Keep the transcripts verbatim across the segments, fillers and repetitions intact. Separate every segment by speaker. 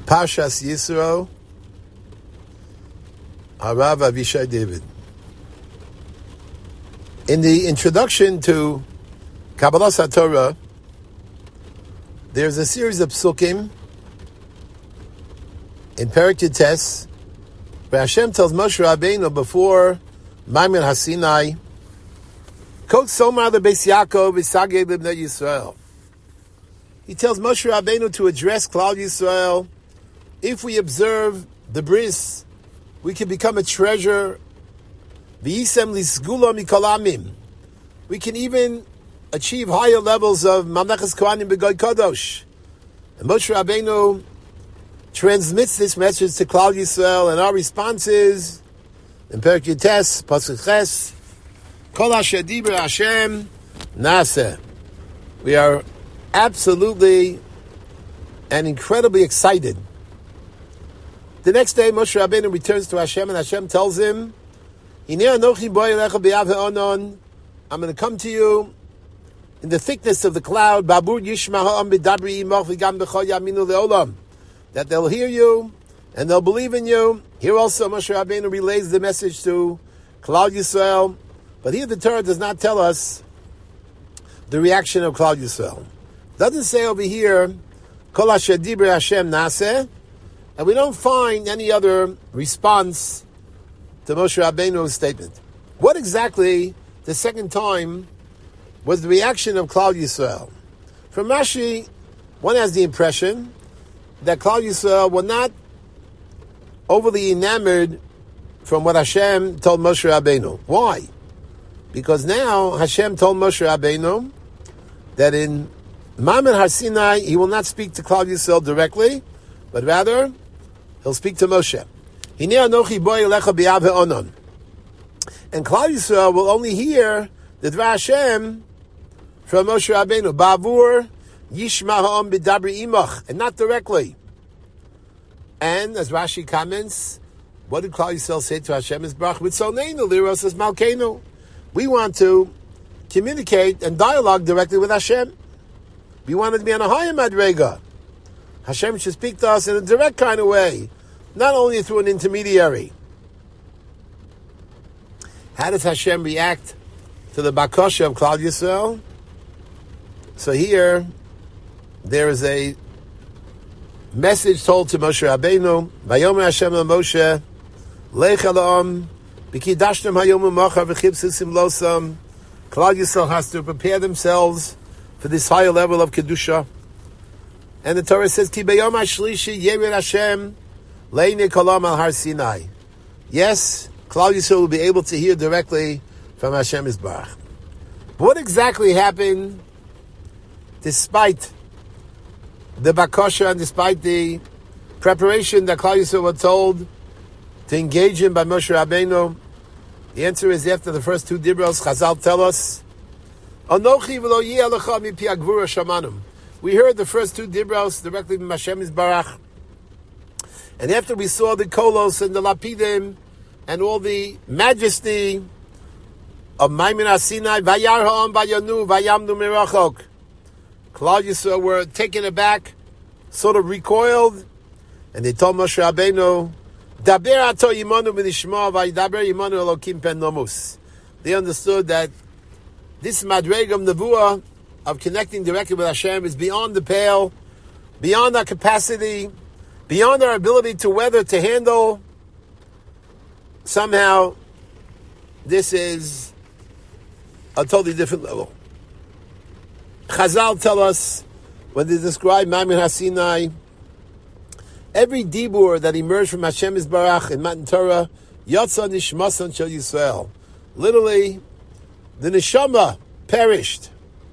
Speaker 1: Parshas Yisro, Harav Avishai David. In the introduction to Kabbalah HaTorah, there's a series of psukim in Perek Yutes where Hashem tells Moshe Rabbeinu before Maimon HaSinai, Kol Somar LeBeis Yaakov V'Sagei L'Bnei Yisrael. He tells Moshe Rabbeinu to address Klal Yisrael. If we observe the bris, we can become a treasure. V'yisem lisgula mikol amim. We can even achieve higher levels of Mamlechas Kohanim B'Goy Kadosh. And Moshe Rabbeinu transmits this message to Klal Yisrael, and our response is in Perek Yutes, Pasuk Ches, Kol Asher Dibra Hashem Naseh. We are absolutely and incredibly excited. The next day, Moshe Rabbeinu returns to Hashem, and Hashem tells him, I'm going to come to you in the thickness of the cloud, that they'll hear you and they'll believe in you. Here also Moshe Rabbeinu relays the message to Klal Yisrael, but here the Torah does not tell us the reaction of Klal Yisrael. It doesn't say over here, Kol Asher Dibra Hashem Naseh, and we don't find any other response to Moshe Rabbeinu's statement. What exactly, the second time, was the reaction of Klal Yisrael? From Rashi, one has the impression that Klal Yisrael were not overly enamored from what Hashem told Moshe Rabbeinu. Why? Because now Hashem told Moshe Rabbeinu that in Maimon HaSinai he will not speak to Klal Yisrael directly, but rather he'll speak to Moshe. And Klal Yisrael will only hear the Dvar Hashem from Moshe Rabbeinu. Ba'avur Yishma ha'om b'dabri imach, and not directly. And as Rashi comments, what did Klal Yisrael say to Hashem? Is Barach Mitzoneinu Liros as Malkeinu. We want to communicate and dialogue directly with Hashem. We want to be on a higher madrega. Hashem should speak to us in a direct kind of way, not only through an intermediary. How does Hashem react to the bakosha of Klal Yisrael? So here, there is a message told to Moshe Rabbeinu, Vayomer Hashem LaMoshe, Lech Ala'am, B'kidashtem hayom u'machar v'chibsusim losam. Klal Yisrael has to prepare themselves for this higher level of Kedusha. And the Torah says, Ki b'yom ha'shlishi yerid Hashem le'nei kolam al har Sinai. Yes, Klal Yisrael will be able to hear directly from Hashem Yisbarach. What exactly happened despite the bakosha and despite the preparation that Klal Yisrael were told to engage in by Moshe Rabbeinu? The answer is after the first two dibros, Chazal tell us, Anochi v'lo yeh alecha mipi hagvura shamanum. We heard the first two dibros directly from Hashem Yisbarach. And after we saw the kolos and the lapidim and all the majesty of Maimon HaSinai, Vayar ha'am vayanu vayamnu mirachok, Klal Yisrael were taken aback, sort of recoiled, and they told Moshe Rabbeinu, Daber ato yimanu v'nishma v'yidaber yimanu elokim pen nomus. They understood that this madregam nevuah of connecting directly with Hashem is beyond the pale, beyond our capacity, beyond our ability to weather, to handle. Somehow, this is a totally different level. Chazal tell us, when they describe Maimon HaSinai, every dibur that emerged from Hashem Yisbarach in Matan Torah, Yotza Nishmasan Shel Yisrael. Literally, the neshama perished.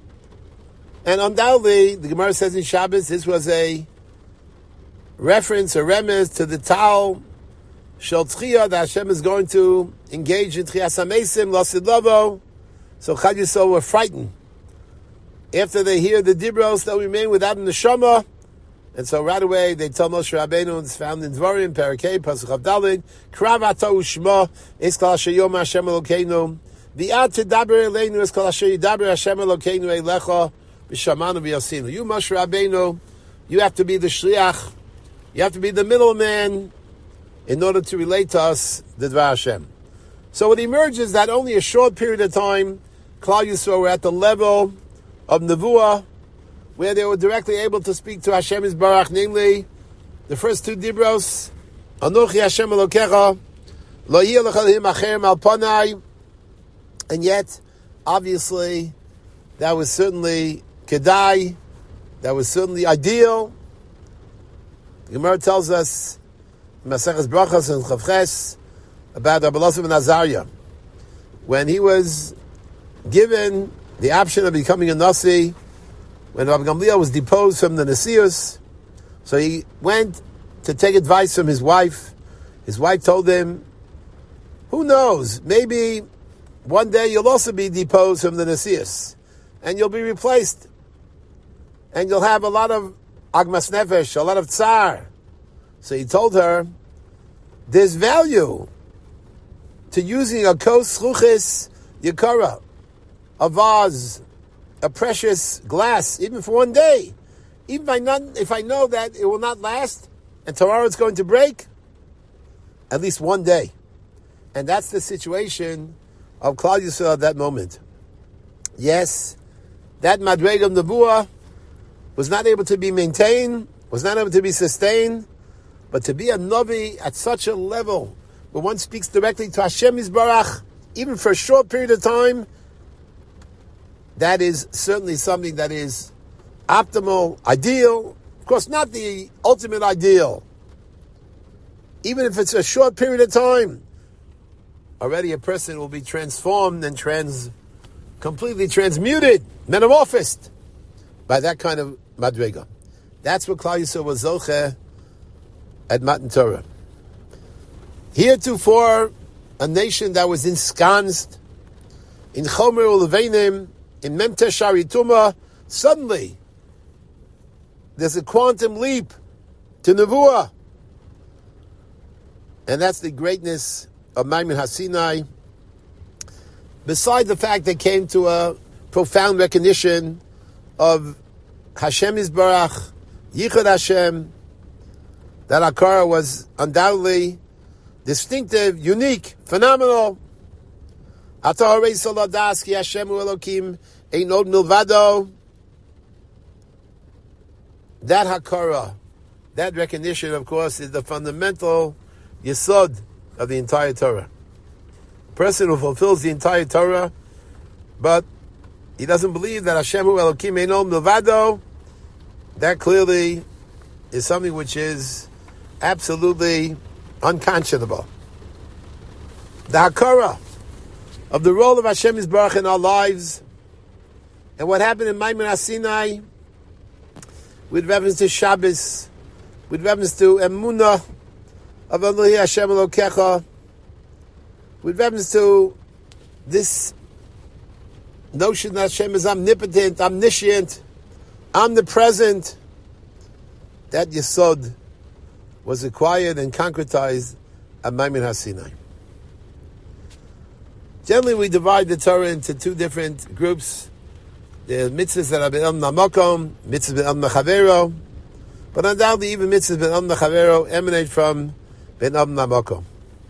Speaker 1: And undoubtedly, the Gemara says in Shabbos, this was a reference, a remez to the Tal Shel Tchiyah, that Hashem is going to engage in Tchiyas HaMesim, Lasid Lavo. So Klal Yisrael were frightened after they hear the dibros that remain without a neshama. And so right away they tell Moshe Rabbeinu, it's found in Dvarim, Parakeh, Pasuk Avdalid, Krav Ato Ushma, Es Kol Asher Yom Hashem Elokeinu, V'at Tedaber Eleinu, Es Kol Asher Yidaber Hashem Elokeinu Eilecha, V'shamanu V'yasinu. You, Moshe Rabbeinu, you have to be the shliach You have to be the middleman in order to relate to us the Dvar Hashem. So it emerges that only a short period of time, Klal Yisrael were at the level of Nevuah, where they were directly able to speak to Hashem Yisbarach, namely the first two Dibros, Anochi Hashem Elokecha, Lo yeh lecha acherem al panai, and yet, obviously, that was certainly kedai, that was certainly ideal. The Gemara tells us, Maseches Brachos and Chavches, about Rabbi Elazar ben Azariah, when he was given the option of becoming a Nasi, when Rabbi Gamliel was deposed from the Nasius, so he went to take advice from his wife. His wife told him, who knows, maybe one day you'll also be deposed from the Nasius, and you'll be replaced, and you'll have a lot of agmas nefesh, a lot of tsar. So he told her, there's value to using a kos chluchis yakara, a vase, a precious glass, even for one day. Even if I, not, if I know that it will not last, and tomorrow it's going to break, at least one day. And that's the situation of Klal Yisrael at that moment. Yes, that Madrega Nevuah was not able to be maintained, was not able to be sustained, but to be a Navi at such a level, where one speaks directly to Hashem Yisbarach, even for a short period of time, that is certainly something that is optimal, ideal. Of course, not the ultimate ideal. Even if it's a short period of time, already a person will be transformed and trans, completely transmuted, metamorphosed by that kind of madrega. That's what Klal Yisrael was zocheh at Matan Torah. Heretofore, a nation that was ensconced in Chomer Ulevenim, in Memte Sharituma, suddenly there's a quantum leap to Nevuah. And that's the greatness of Maimon HaSinai. Besides the fact they came to a profound recognition of Hashem Yisbarach, Yichud Hashem, that Akara was undoubtedly distinctive, unique, phenomenal. Ata harei soladas ki Hashem hu Elokim ein od milvado. That Hakara, that recognition, of course, is the fundamental yesod of the entire Torah. A person who fulfills the entire Torah, but he doesn't believe that Hashem hu Elokim ein od milvado, that clearly is something which is absolutely unconscionable. The Hakara of the role of Hashem Yisbarach in our lives, and what happened in Maimon HaSinai, with reference to Shabbos, with reference to Emunah of Elohi Hashem Elokecha, with reference to this notion that Hashem is omnipotent, omniscient, omnipresent, that Yesod was acquired and concretized at Maimon HaSinai. Generally, we divide the Torah into two different groups. The mitzvahs that are be'am namakom, mitzvahs be'am nachavero, but undoubtedly even mitzvahs be'am nachavero emanate from be'am namakom.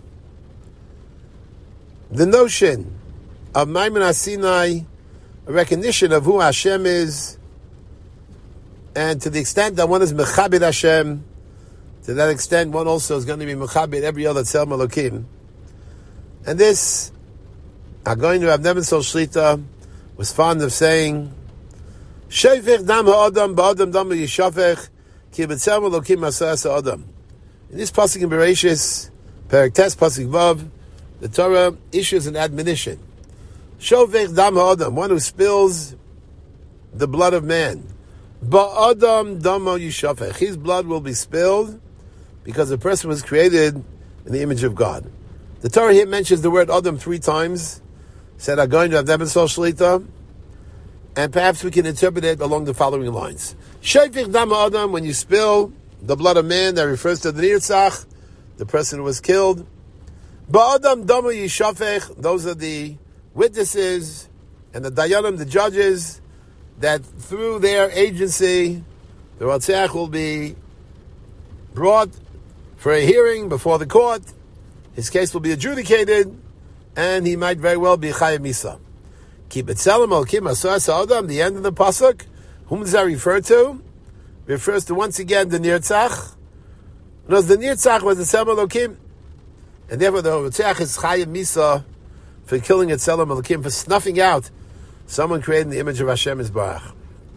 Speaker 1: The notion of Maimon HaSinai, a recognition of who Hashem is, and to the extent that one is mechabed Hashem, to that extent one also is going to be mechabed every other tzel Elokim. And this, Hagoyin Rav Nebenson Shlita was fond of saying, Shofech dam ha'adam ba'adam dam yishafech ki b'tzel Elokim asas ha'adam. In this pasuk in Bereshis, Perek Tes pasuk vav, the Torah issues an admonition. Shofech dam ha'adam, one who spills the blood of man. Ba'adam damo yishafech, his blood will be spilled because the person was created in the image of God. The Torah here mentions the word Adam three times. Said Hagoyin Rav Nebenson Shlita, and perhaps we can interpret it along the following lines. Shofech dam ha'adam, when you spill the blood of man, that refers to the Nirtzach, the person who was killed. Ba'adam damo yishafech, those are the witnesses and the dayanim, the judges, that through their agency, the Ratzach will be brought for a hearing before the court. His case will be adjudicated, and he might very well be Chayav Misa. Keep it Selam Elokim Asas Adam, the end of the pasuk. Whom does that refer to? Refers to once again the Nirtzach. Because the Nirtzach was the Selam Elokim, and therefore the Rotzach is Chayav Misa for killing at Selam Elokim, for snuffing out someone created in the image of Hashem Yisbarach.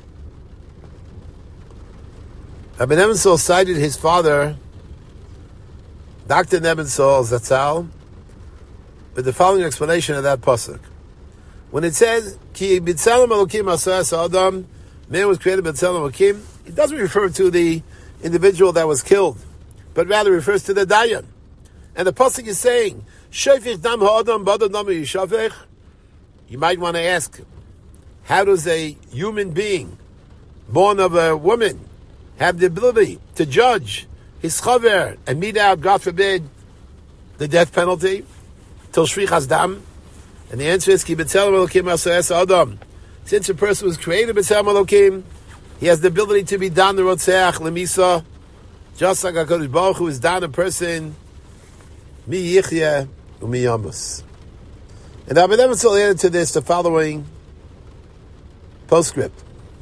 Speaker 1: Rabbi Nebenzahl cited his father, Doctor Nebenzahl Zatzal, with the following explanation of that pasuk. When it says, Ki b'tzelem Elokim asas Adam, man was created b'tzelem Elokim, it doesn't refer to the individual that was killed, but rather refers to the Dayan. And the pasuk is saying, Shofech dam ha'adam b'adam dam yishafech. You might want to ask, how does a human being, born of a woman, have the ability to judge his chaver and mete out, God forbid, the death penalty till shvichas dam? And the answer is ki b'tzelem Elokim asas Adam. Since a person was created b'tzelem Elokim, he has the ability to be dan the rotzeach lemisa, just like HaKadosh Baruch Hu is dan a person mi yichya u'mi yamus. And Rabbi Nebenzahl added to this the following postscript.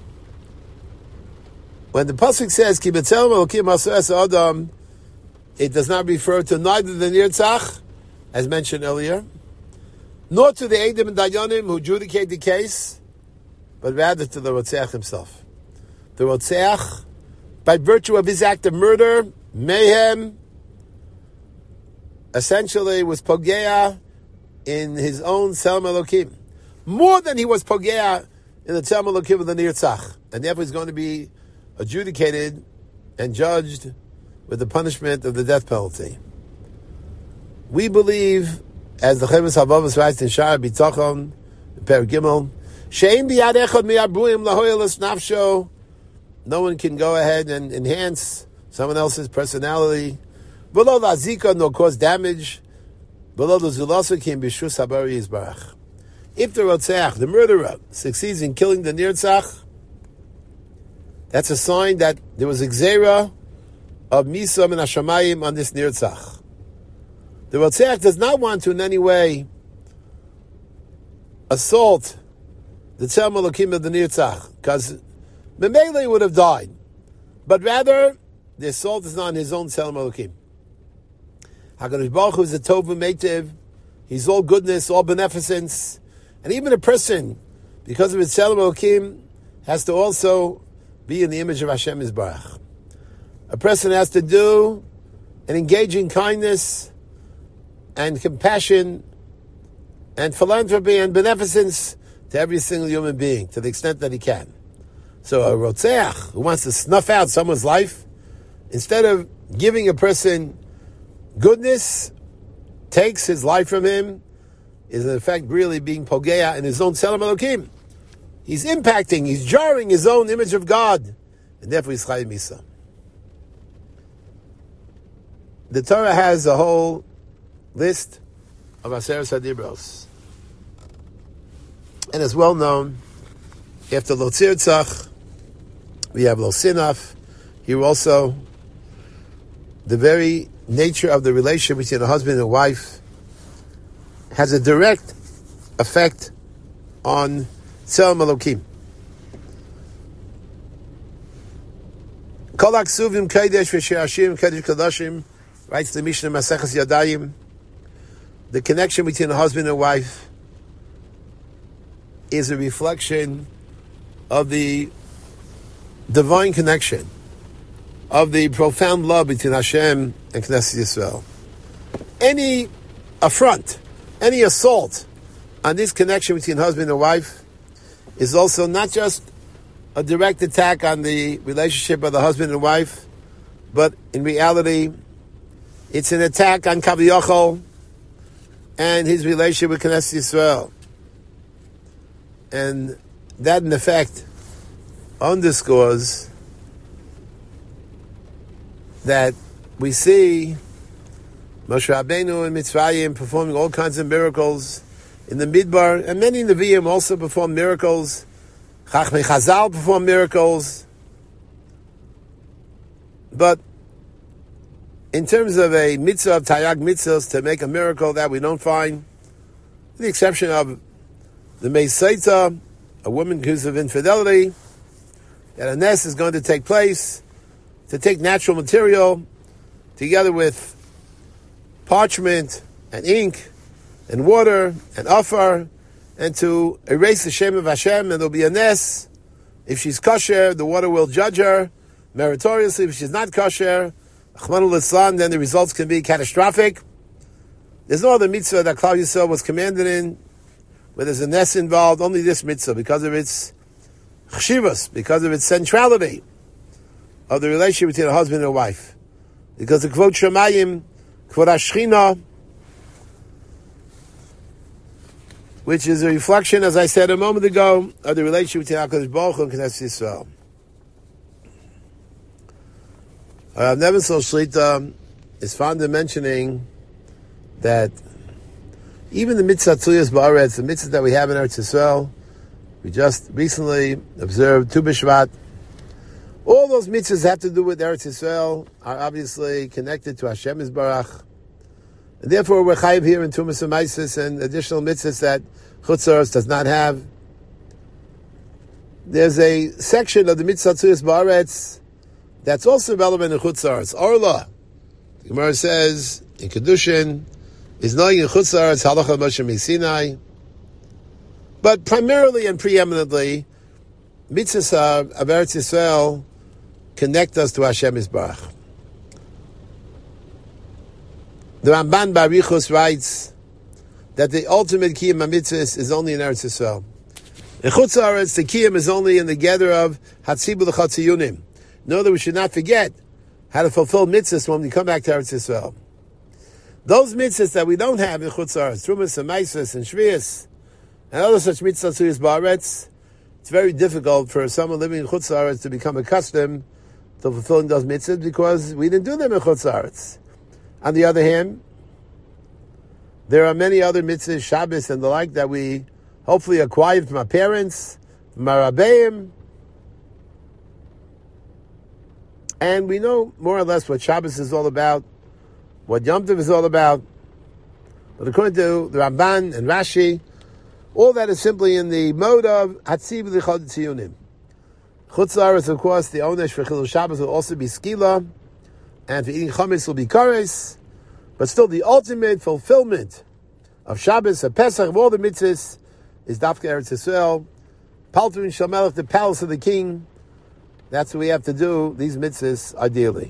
Speaker 1: When the pasuk says ki b'tzelem Elokim asas Adam, it does not refer to neither the Nirtzach, as mentioned earlier, nor to the Eidim and Dayanim who adjudicate the case, but rather to the Rotzeach himself. The Rotzeach, by virtue of his act of murder, mayhem, essentially was Pogea in his own Tzelem Elokim, more than he was Pogea in the Tzelem Elokim of the Nirtzach, and therefore he's going to be adjudicated and judged with the punishment of the death penalty. We believe, as the Chovos HaLevavos writes in Sha'ar B'tachon, Perek Gimel, She'ein biyad echad mi'abruim lahoyelas nafsho. No one can go ahead and enhance someone else's personality. V'lo la'zika, nor cause damage. V'lo l'zulasa kim b'shus habari yizbarach. If the Rotzeach, the murderer, succeeds in killing the Nirtzach, that's a sign that there was a gzeira of Misa min Hashamayim on this Nirtzach. The Rotzeach does not want to in any way assault the Tzelem Elokim of the Nirtzach, because Memele would have died. But rather, the assault is not on his own Tzelem Elokim. HaKadosh Baruch Hu is a Tov V'Meitiv. He's all goodness, all beneficence. And even a person, because of his Tzelem Elokim, has to also be in the image of Hashem Yisbarach. A person has to do and engage in kindness and compassion and philanthropy and beneficence to every single human being, to the extent that he can. So a Rotzeach, who wants to snuff out someone's life, instead of giving a person goodness, takes his life from him, is in effect really being Pogea in his own Tzelem Elokim. He's impacting, he's jarring his own image of God, and therefore he's Chayav Misa. The Torah has a whole list of Aseret HaDibros. And it's well known, after Lo Tzirtzach, we have Lo Sinaf. Here also, the very nature of the relationship between a husband and wife has a direct effect on Tzelem Elokim. Kol Aksuvim Kodesh V'Shirashim Kodesh Kodashim, writes the Mishnah Maseches Yadayim. The connection between a husband and wife is a reflection of the divine connection, of the profound love between Hashem and Knesset Yisrael. Any affront, any assault on this connection between husband and wife is also not just a direct attack on the relationship of the husband and wife, but in reality, it's an attack on Kaviyachol and his relationship with Knesset Yisrael. And that, in effect, underscores that we see Moshe Rabbeinu and Mitzrayim performing all kinds of miracles in the Midbar, and many Nevi'im also perform miracles. Chachmei Chazal perform miracles. But in terms of a mitzvah of Tayag mitzvahs to make a miracle that we don't find, with the exception of the Meisaita, a woman accused of infidelity, that a nes is going to take place to take natural material together with parchment and ink and water and afar, and to erase the shame of Hashem, and there'll be a nes. If she's kosher, the water will judge her meritoriously. If she's not kosher, Achmanu Litzlan, then the results can be catastrophic. There's no other mitzvah that Klal Yisrael was commanded in where there's a nes involved, only this mitzvah, because of its chshivas, because of its centrality of the relationship between a husband and a wife. Because the Kvod Shemayim, Kvod HaShechina, which is a reflection, as I said a moment ago, of the relationship between HaKadosh Baruch Hu and Knesset Yisrael. Uh, Nebenzel Shlita is fond of mentioning that even the mitzvah Tzuyas Ba'aretz, the mitzvah that we have in Eretz Yisrael, we just recently observed Tu B'Shvat. All those mitzvahs have to do with Eretz Yisrael, are obviously connected to Hashem Yisbarach. And therefore we're chayiv here in Tumas and Maisis and additional mitzvahs that Chutz La'aretz does not have. There's a section of the mitzvah Tzuyas Ba'aretz that's also relevant in Chutz La'aretz. Orla. The Gemara says in Kedushin, is knowing in Chutz La'aretz halacha Moshe Sinai. But primarily and preeminently, mitzvahs of Eretz Yisrael connect us to Hashem Yisbarach. The Ramban Barichus writes that the ultimate kiyum mitzvahs is only in Eretz Yisrael. In Chutz La'aretz, the kiyum is only in the gather of Hatzibur L'Chatziyunim. Know that we should not forget how to fulfill mitzvahs when we come back to Eretz Yisrael. Those mitzvahs that we don't have in Chutz La'aretz, Trumas and Maisos and Shvius, and other such mitzvahs Tzuyas Ba'aretz, it's very difficult for someone living in Chutz La'aretz to become accustomed to fulfilling those mitzvahs because we didn't do them in Chutz La'aretz. On the other hand, there are many other mitzvahs, Shabbos and the like, that we hopefully acquired from our parents, from our Rabbeim, and we know more or less what Shabbos is all about, what Yom Tov is all about. But according to the Ramban and Rashi, all that is simply in the mode of Hatziv L'Chad Tziyunim. Chutz La'aretz, of course, the Onesh for Chilul Shabbos will also be Skila, and for eating Chametz will be Kares, but still the ultimate fulfillment of Shabbos, of Pesach, of all the mitzvahs, is Dafka Eretz Yisrael, Paltrin Shamelech, the palace of the king. That's what we have to do, these mitzvahs, ideally.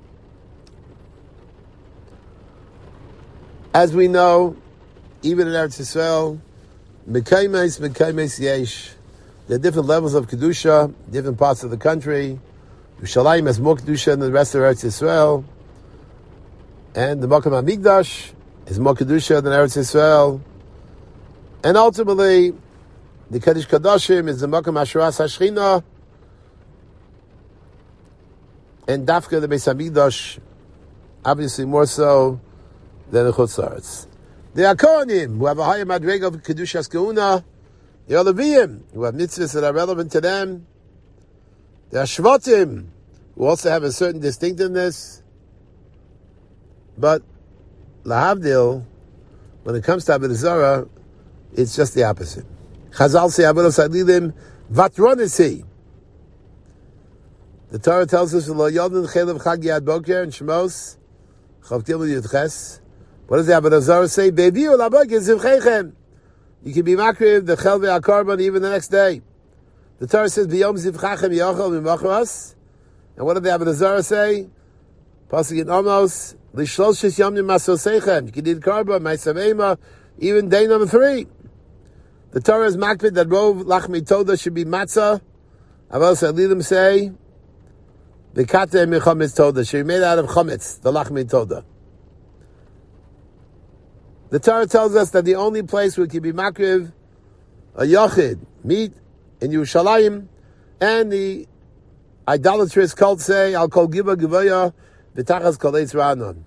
Speaker 1: As we know, even in Eretz Yisrael, Mekaymes, Mekaymes Yesh, there are different levels of Kedusha, different parts of the country. Yerushalayim has more Kedusha than the rest of Eretz Yisrael. And the Makom HaMikdash is more Kedusha than Eretz Yisrael. And ultimately, the Kaddish Kadoshim is the Makom HaShuras HaShechina. And Dafka, the Beis HaMikdash, obviously more so than the Chutz La'aretz. There are Kohanim, who have a higher madrega of Kedushas Keuna. There are Leviim, who have mitzvahs that are relevant to them. There are Shvatim, who also have a certain distinctiveness. But, Lahavdil, when it comes to Avodah Zarah, it's just the opposite. Chazal say, Avodah Sadilim, Vatronisi. The Torah tells us, Lo Yodin Chelev Chag Yad Boker and Shemos, Chav Gimel Yudches. What does the Avodah Zarah say? Beviu Laboker Zivchechem. You can be makriv the Chel Ve'akarban even the next day. The Torah says, B'yom Zivchachem Yochel V'machras. And what did the Avodah Zarah say? Pasuk in Amos, L'shlosh Shis Yom Masosechem. You can eat karban, Ma'asavema, even day number three. The Torah is makvid that Rov Lachmi Toda should be matzah. Avodah Sadilim say, the kate mechametz toda should be made out of chametz, the lachmi toda. The Torah tells us that the only place where it can be makriv a yachid meat in Yerushalayim, and the idolatrous cult say al kol giva givaya v'tachas kol eitz ra'anon.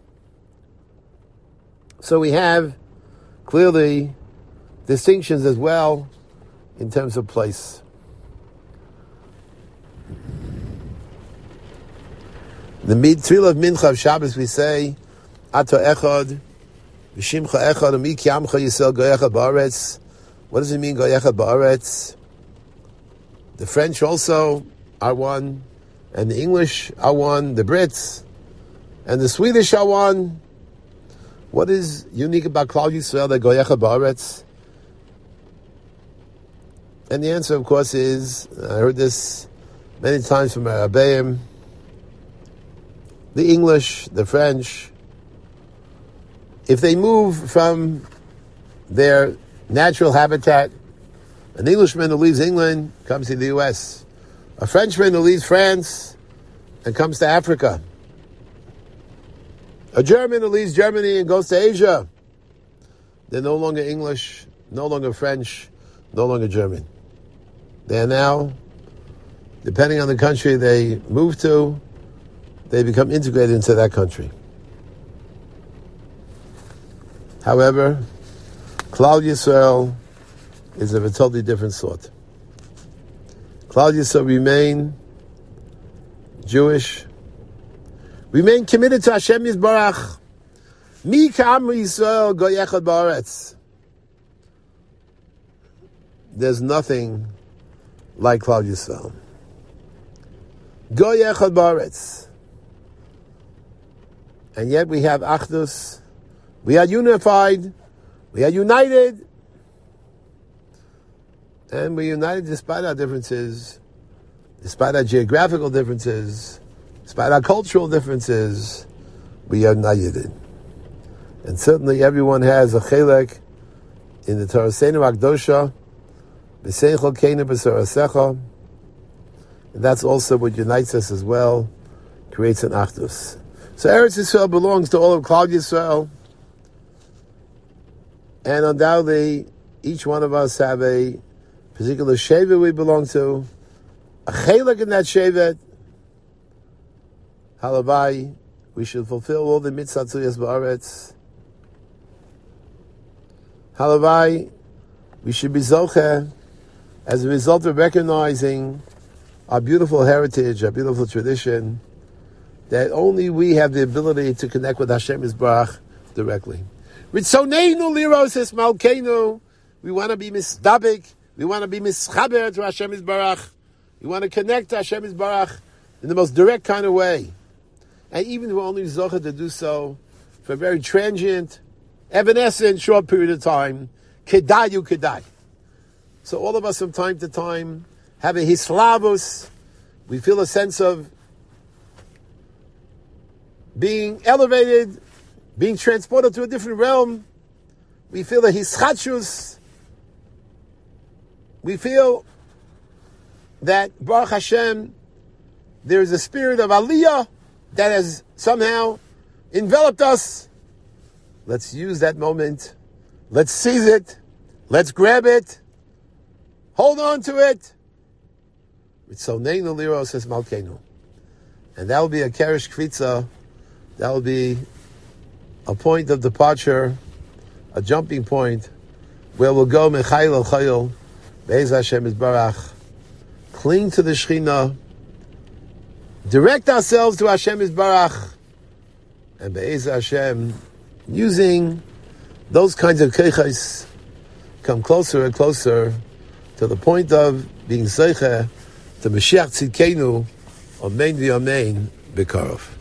Speaker 1: So we have clearly distinctions as well in terms of place. The The Tefillah of Mincha of Shabbos we say, Ato Echad, V'Shimcha Echad, Umi Kiyamcha Yisrael Goyechad Ba'aretz. What does it mean, Goyechad Ba'aretz? The French also are one, and the English are one, the Brits, and the Swedish are one. What is unique about Klal Yisrael, that Goyechad Ba'aretz? And the answer, of course, is, I heard this many times from our Rabbeim, the English, the French, if they move from their natural habitat, an Englishman who leaves England comes to the U S, a Frenchman who leaves France and comes to Africa, a German who leaves Germany and goes to Asia, they're no longer English, no longer French, no longer German. They are now, depending on the country they move to, they become integrated into that country. However, Klal Yisrael is of a totally different sort. Klal Yisrael remain Jewish, remain committed to Hashem Yisbarach. Mi ka'am Yisrael goyechad ba'aretz. There's nothing like Klal Yisrael. Goyechad ba'aretz. And yet we have Achdus. We are unified. We are united. And we're united despite our differences, despite our geographical differences, despite our cultural differences. We are united. And certainly everyone has a chelek in the Torah Seinu Akdosha, B'seichel keinu b'sorasecha. And that's also what unites us as well, creates an Achdus. So Eretz Yisrael belongs to all of Klal Yisrael, and undoubtedly each one of us have a particular shevet we belong to, a chelek in that shevet. Halavai, we should fulfill all the mitzvot tzuyas ba'aretz. Halavai, we should be zocheh as a result of recognizing our beautiful heritage, our beautiful tradition, that only we have the ability to connect with Hashem Yisbarach directly. Ritzoneinu liros es malkeinu. We want to be misdabik. We want to be mischaber to Hashem Yisbarach. We want to connect to Hashem Yisbarach in the most direct kind of way. And even if we're only zocheh to do so for a very transient, evanescent, short period of time, kedai you kedai. So all of us from time to time have a hislavus. We feel a sense of being elevated, being transported to a different realm. We feel a hischatshus. We feel that Baruch Hashem, there is a spirit of aliyah that has somehow enveloped us. Let's use that moment. Let's seize it. Let's grab it. Hold on to it. Ritzoneinu liros es malkeinu. And that will be a keresh kvitza. That will be a point of departure, a jumping point, where we'll go mechayil al chayil, be'ez Hashem Yisbarach, cling to the Shechina, direct ourselves to Hashem Yisbarach, and be'ez Hashem, using those kinds of keiches, come closer and closer to the point of being zeicha to Mashiach Tzidkenu, Amen v'Amen, B'karov.